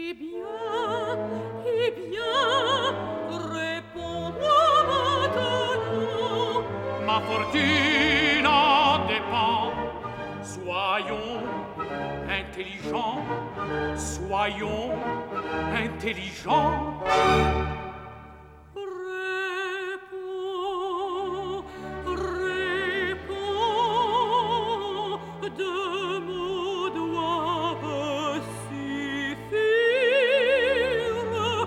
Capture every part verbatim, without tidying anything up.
Eh bien, eh bien, réponds-moi maintenant. Ma fortune en dépend. Soyons intelligents, soyons intelligents. Réponds, réponds, deux mots doivent suffire.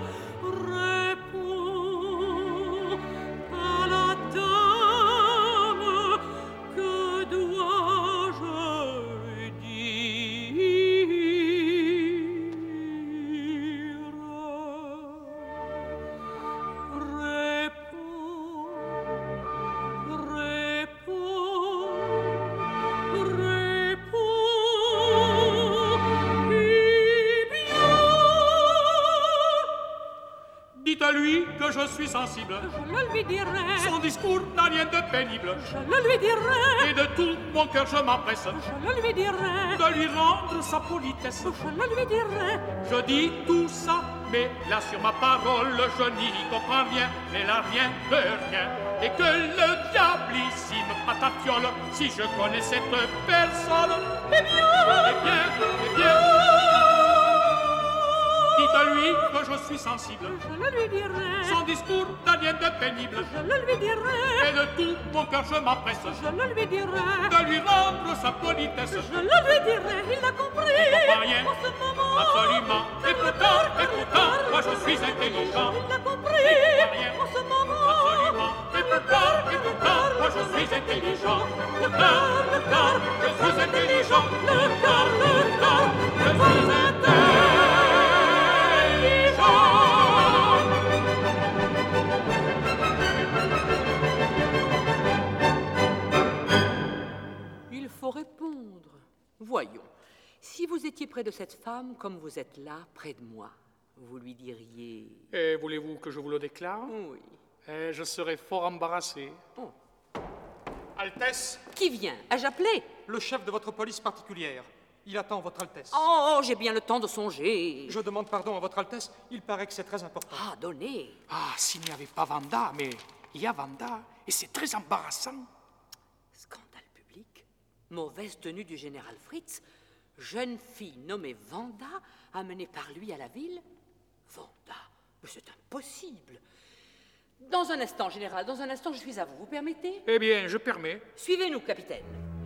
Réponds à la dame, que dois-je Dites à lui que je suis sensible. Je le lui dirai. Son discours n'a rien de pénible. Je le lui dirai. Et de tout mon cœur je m'empresse Je le lui dirai. de lui rendre sa politesse. Je le lui dirai. Je dis tout ça, mais là sur ma parole, je n'y comprends rien, mais là rien de rien. Et que le diablissime patafiole, si je connais cette personne, Eh bien, eh bien, eh bien, dites-lui que je suis sensible. je le lui dirai. Son discours n'a rien de pénible. Je le lui dirai. Et de tout mon cœur je m'empresse Je le lui dirai. de lui rendre sa politesse. Je le lui dirai. Il l'a compris. Il comprend rien. En ce moment. Absolument. Et pourtant, et pourtant, moi je suis intelligent. Il l'a compris. Il comprend rien. En ce moment. Absolument. Et pourtant, et pourtant, moi je suis intelligent. Pourtant, pourtant, je suis intelligent. Le cœur, le cœur, Je suis intelligent. Il faut répondre. Voyons, si vous étiez près de cette femme comme vous êtes là, près de moi, vous lui diriez... Et voulez-vous que je vous le déclare? Oui. Et je serai fort embarrassé. Oh. Altesse, Qui vient? Ai-je appelé? le chef de votre police particulière. Il attend votre Altesse. Oh, j'ai bien le temps de songer. Je demande pardon à votre Altesse, il paraît que c'est très important. Ah, donnez. Ah, s'il n'y avait pas Vanda, mais il y a Vanda, et c'est très embarrassant. Scandale public. Mauvaise tenue du général Fritz. Jeune fille nommée Vanda, amenée par lui à la ville. Vanda, mais c'est impossible. Dans un instant, général, dans un instant, je suis à vous. Vous permettez? Eh bien, je permets. Suivez-nous, capitaine.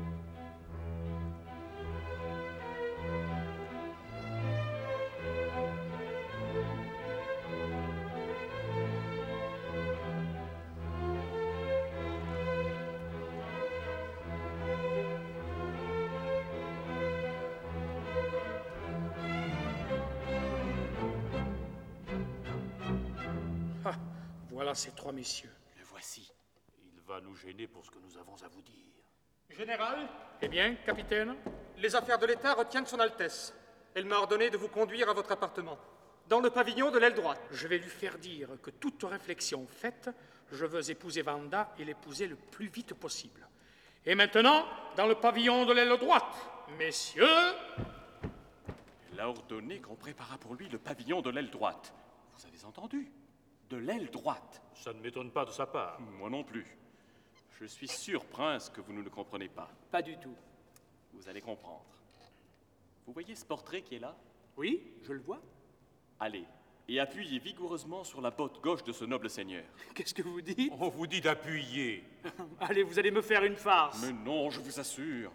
Ah, voilà ces trois messieurs. Le voici. Il va nous gêner pour ce que nous avons à vous dire. Général, Eh bien, capitaine? les affaires de l'État retiennent son Altesse. Elle m'a ordonné de vous conduire à votre appartement, dans le pavillon de l'aile droite. Je vais lui faire dire que toute réflexion faite, je veux épouser Vanda et l'épouser le plus vite possible. Et maintenant, dans le pavillon de l'aile droite, messieurs, Elle a ordonné qu'on préparât pour lui le pavillon de l'aile droite. Vous avez entendu? De l'aile droite. Ça ne m'étonne pas de sa part. Moi non plus. Je suis sûr, Prince, que vous ne le comprenez pas. Pas du tout. Vous allez comprendre. Vous voyez ce portrait qui est là? Oui, je le vois. Allez, et appuyez vigoureusement sur la botte gauche de ce noble seigneur. Qu'est-ce que vous dites? On vous dit d'appuyer. Allez, vous allez me faire une farce. Mais non, je vous assure.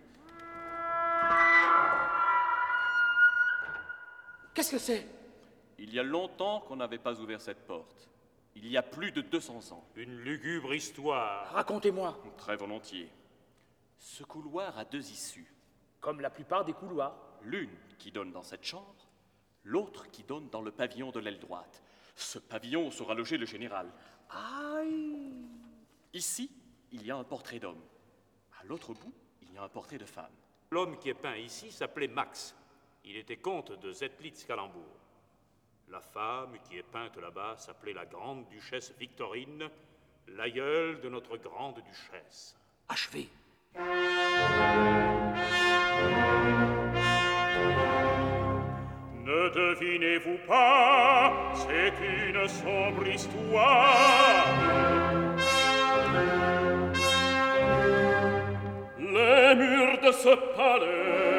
Qu'est-ce que c'est? Il y a longtemps qu'on n'avait pas ouvert cette porte. Il y a plus de deux cents ans. Une lugubre histoire. Racontez-moi. Très volontiers. Ce couloir a deux issues. Comme la plupart des couloirs. L'une qui donne dans cette chambre, l'autre qui donne dans le pavillon de l'aile droite. Ce pavillon où sera logé le général. Aïe! Ici, il y a un portrait d'homme. À l'autre bout, il y a un portrait de femme. L'homme qui est peint ici s'appelait Max. Il était comte de Zettlitz-Calembourg. La femme qui est peinte là-bas s'appelait la grande duchesse Victorine, l'aïeule de notre grande duchesse. Achevez. Ne Ne devinez-vous pas, c'est une sombre histoire. Les murs de ce palais